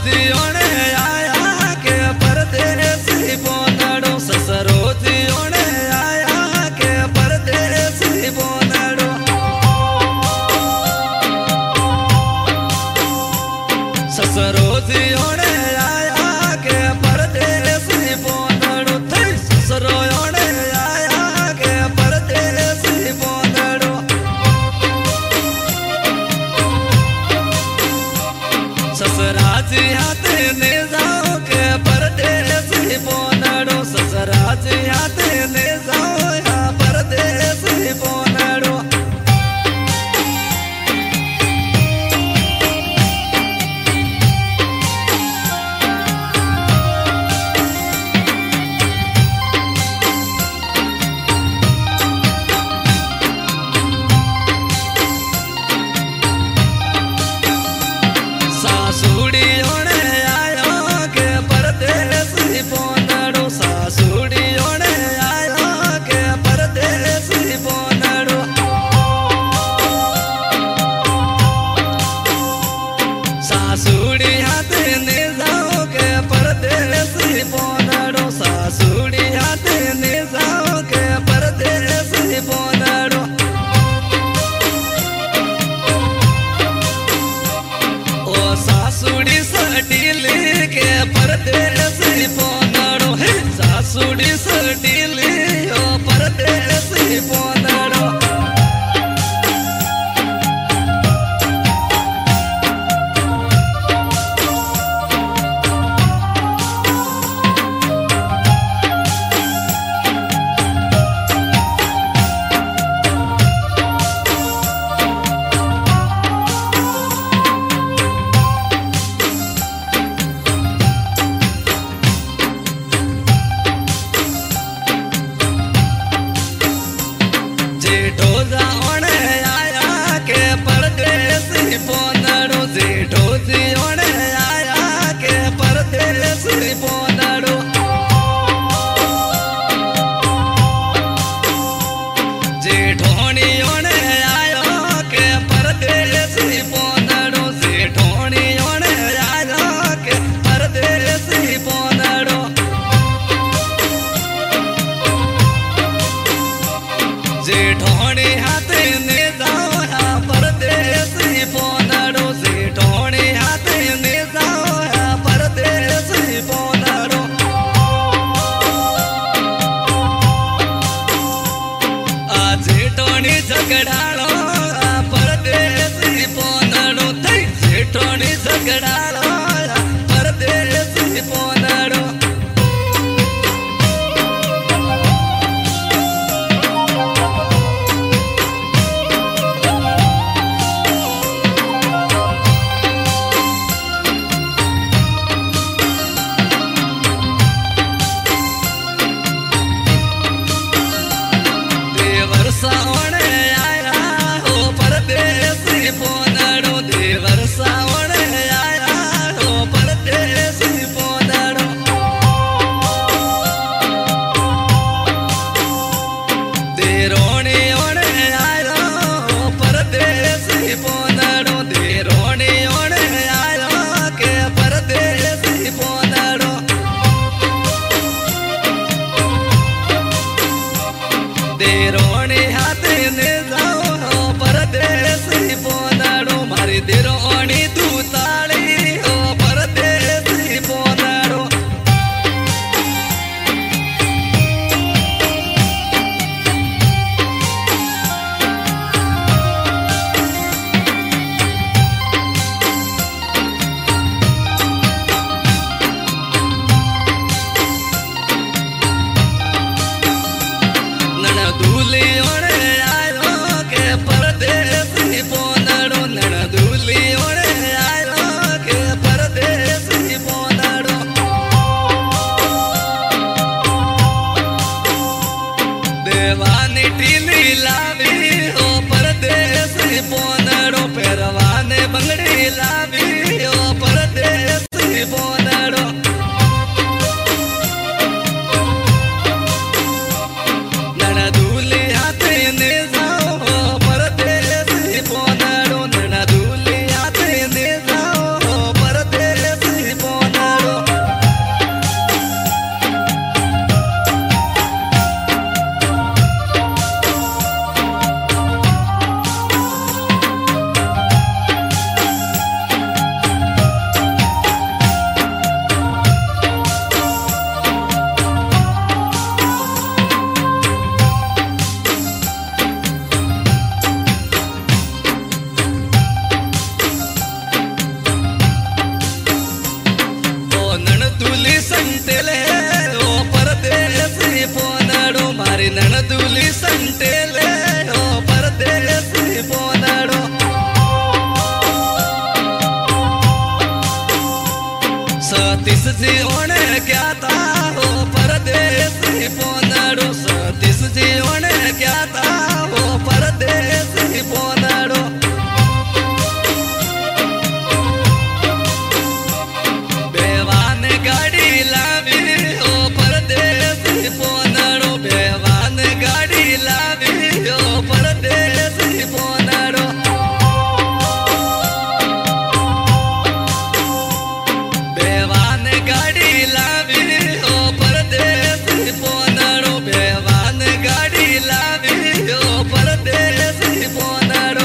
जियोने आया के परदेसी बोनड़ो ससरो जियोने आया के परदेसी बोनड़ो ससरो जियोने आया के परदेसी बोनड़ो थई ससरो योने आया के परदेसी बोनड़ो ससरा जी हाथ ने जाओ के परदेसी बोनड़ो ससरा जी हाथ ने जाओ या परदेसी बोनड़ो सासुड़ी होने आयो के परदेसी बोनड़ो सासुड़ी होने आयो के परदेसी बोनड़ो सासुड़ी हाथ ने जाओ के परदेसी बोनड़ो सासुड़ी हाथ ने जाओ के परदेसी बोनड़ो ओ सासुड़ी सडीली के परदेसी बोनड़ो हे सासुड़ी सडीली ओ परदेसी बोनड़ो जेठो जाओने आया के परदेसी बोनड़ो जेठो जियोने आया के परदेसी बोनड़ो जेठोनी होने आयो के परदेसी बोनड़ो जेठोनी होने आयो के परदेसी बोनड़ो जेठोनी हाथ ने जाओ या परदेसी बोनड़ो जेठोनी हाथ ने जाओ या परदेसी बोनड़ो आ जेठोनी झगड़ालो आ परदेसी बोनड़ो थई जेठोनी झगड़ालो या परदेसी बोनड़ो सावणे आया हो परदेसी बोनड़ो देवर सावणे आया हो परदेसी बोनड़ो देरोणी होने आया हो परदेसी बोनड़ो देरोणी होने आया के परदेसी बोनड़ो देरोणी हाथ ने जाओ परदेसी बोनड़ो पोनड़ो सतीश जी ओने क्या था हो परदेसी पोनड़ो सतीश जी ओने क्या था हो परदेसी पोनड़ो बेवान गाड़ी लावी हो परदेसी पोनड़ो बेवान गाड़ी लावी हो परदेसी पोनड़ो बेवान गाड़ी लावी हो परदेसी पोनड़ो बेवान गाड़ी लावी हो परदेसी पोनड़ो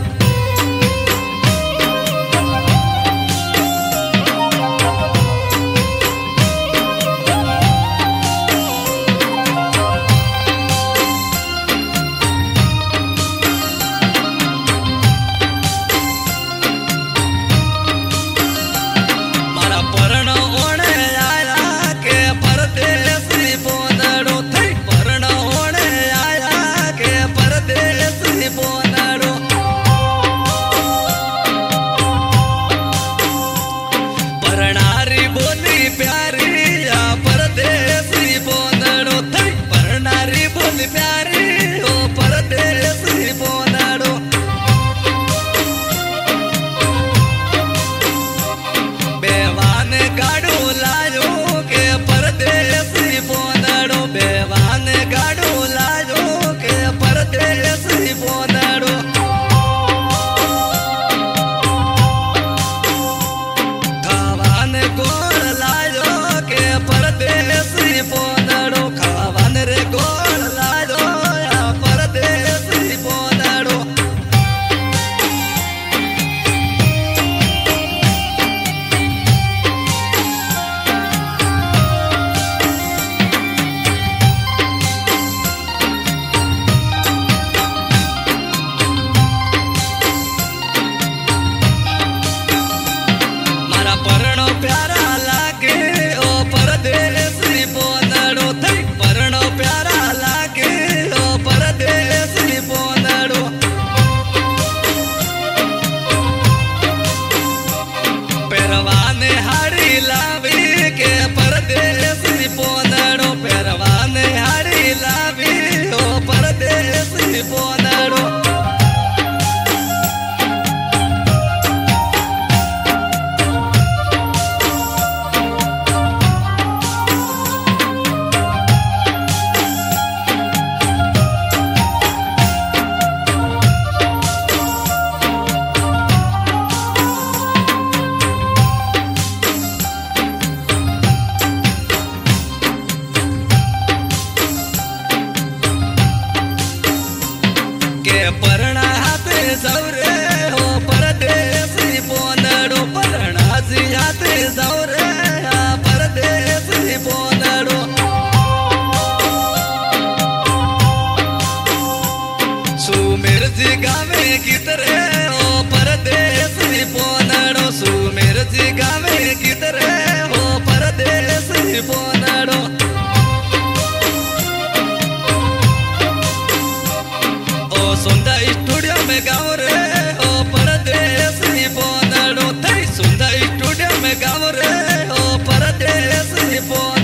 परना हाथे सौरे हो परदेसी पोनड़ो परना जी हाथे सौरे परदेसी पोनड़ो सुमेर जी गावे कितरे हो परदेसी पोनड़ो सुमेर जी गावे कितरे हो परदेसी पोनड़ो सुंदा स्टूडियो में गाँव रे हो परदेसी पोनड़ो सुंदा स्टूडियो में गाँव रे हो परदेसी पोनड़ो